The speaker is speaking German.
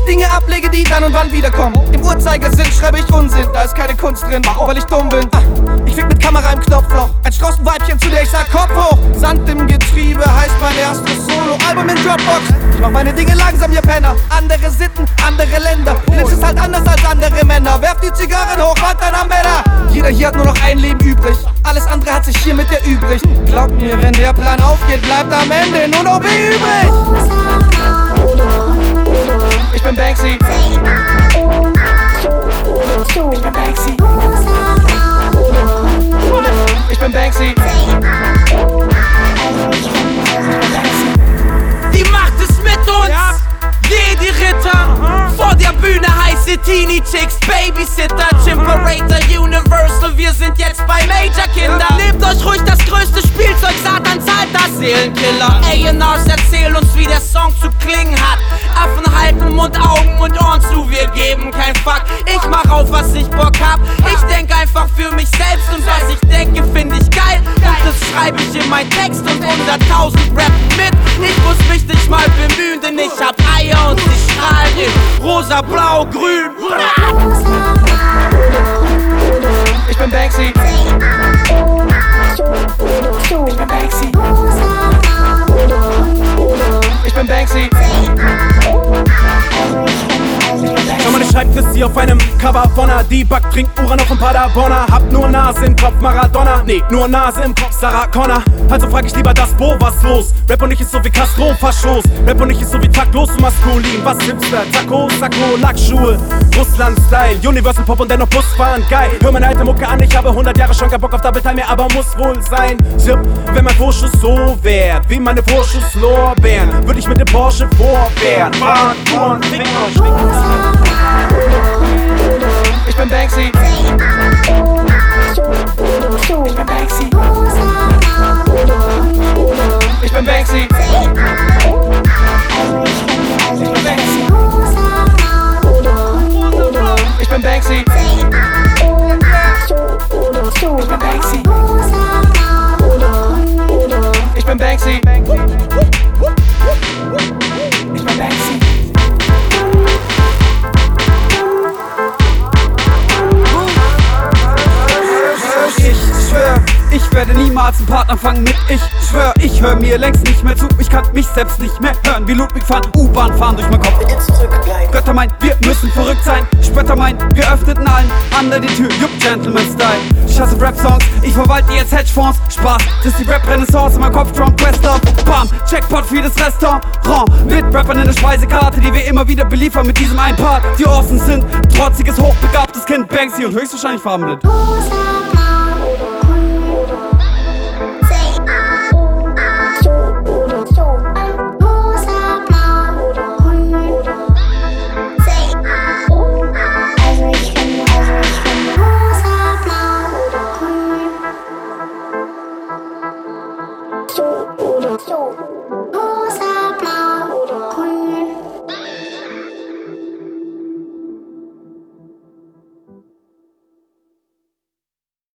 Dinge ablege, die dann und wann wiederkommen. Im Uhrzeigersinn schreibe ich Unsinn, da ist keine Kunst drin, weil ich dumm bin. Ich fick mit Kamera im Knopfloch, ein Straußenweibchen, zu der ich sag Kopf hoch. Sand im Getriebe heißt mein erstes Solo-Album in Dropbox. Ich mach meine Dinge langsam, ihr Penner. Andere Sitten, andere Länder. Blitz ist halt anders als andere Männer. Werft die Zigarren hoch, halt dann am Männer. Jeder hier hat nur noch ein Leben übrig. Alles andere hat sich hier mit dir übrig. Glaubt mir, wenn der Plan aufgeht, bleibt am Ende nur noch B übrig. Ich bin Banksy. Ich bin Banksy. Ich bin Banksy. Die Macht ist mit uns, jede Ritter. Vor der Bühne heiße Teenie Chicks, Babysitter, Chimperator, Universal, wir sind jetzt bei Major Kinder. Nehmt euch ruhig das größte Spielzeug, Satan zahlt das Seelenkiller. A&Rs erzählen uns, wie der Song zu klingen hat. Affen halten Mund, Augen und Ohren zu, wir geben kein Fuck. Ich mach auf, was ich Bock hab, ich denk einfach für mich selbst. Und was ich denke, find ich geil, und das schreibe ich in mein Text. Und 100.000 rappen mit, ich muss mich nicht mal bemühen, denn ich hab Eier und sie strahlen in rosa, blau, grün. Ich bin Banksy. Ich bin Banksy. Ich bin Banksy. Schau mal, ich schreib Christi auf einem Cover von einer Debug, trink Uran auf dem Paderborner. Hab nur Nase im Kopf, Maradona, nee, nur Nase im Kopf, Sarah Connor. Also frag ich lieber das Bo, was los? Rap und ich ist so wie Castro, Faschos. Rap und ich ist so wie taktlos und maskulin. Was Hipster, Taco, Sakko, Lackschuhe, Russland-Style, Universal Pop und dennoch Busfahren, geil. Hör meine alte Mucke an, ich habe 100 Jahre schon kein Bock auf Double Time mehr, aber muss wohl sein. Tipp, wenn mein Vorschuss so wär, wie meine Vorschusslorbeeren, würd ich mit dem Porsche vorwehren. Fahren, Touren, Finger, Ich bin Banksy. Ich bin Banksy. Ich bin Banksy. Ich bin Banksy. Ich bin Banksy. Ich bin Banksy. Ich bin Banksy. Ich schwör, ich werde niemals einen Part anfangen mit ich schwör, ich hör mir längst nicht mehr zu. Ich kann mich selbst nicht mehr hören, wie Ludwig van U-Bahn fahren durch meinen Kopf. Götter meint, wir müssen verrückt sein. Spötter meint, wir öffneten allen anderen die Tür. Jupp, Gentleman-Style. Ich hasse Rap-Songs, ich verwalte jetzt Hedgefonds. Spaß, das ist die Rap-Renaissance in meinem Kopf. Drunk Quest-Up, bam, Jackpot für das Restaurant. Mit Rappern in der Speisekarte, die wir immer wieder beliefern mit diesem einen Part. Die Orsen sind trotziges, hochbegabtes Kind Banksy und höchstwahrscheinlich farbenblind.